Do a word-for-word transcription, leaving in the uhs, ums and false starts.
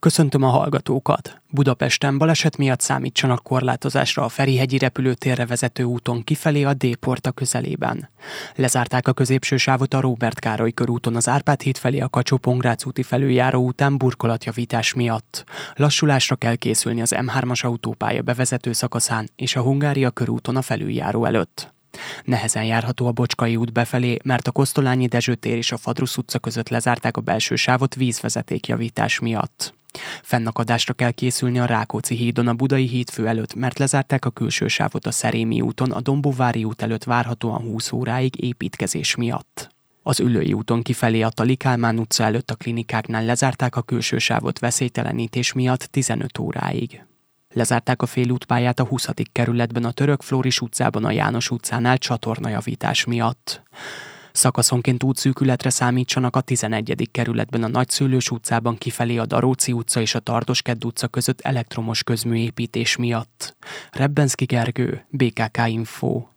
Köszöntöm a hallgatókat! Budapesten baleset miatt számítsanak korlátozásra a Ferihegyi repülőtérre vezető úton kifelé a D-porta közelében. Lezárták a középső sávot a Róbert Károly körúton az Árpád híd felé a Kacsó-Pongrác úti felüljáró után burkolatjavítás miatt. Lassulásra kell készülni az M hármas autópálya bevezető szakaszán és a Hungária körúton a felüljáró előtt. Nehezen járható a Bocskai út befelé, mert a Kosztolányi Dezső tér és a Fadrusz utca között lezárták a belső sávot vízvezetékjavítás miatt. Fennakadásra kell készülni a Rákóczi hídon a Budai hídfő előtt, mert lezárták a külső sávot a Szerémi úton a Dombóvári út előtt várhatóan húsz óráig építkezés miatt. Az Üllői úton kifelé a Tali Kálmán utca előtt a klinikáknál lezárták a külső sávot veszélytelenítés miatt tizenöt óráig. Lezárták a félútpályát a huszadik kerületben a Török Flóris utcában a János utcánál csatornajavítás miatt. Szakaszonként útszűkületre számítsanak a tizenegyedik kerületben a Nagyszőlős utcában kifelé a Daróci utca és a Tardos-Kedd utca között elektromos közműépítés miatt. Rebbenszky Gergő, bé ká ká Info.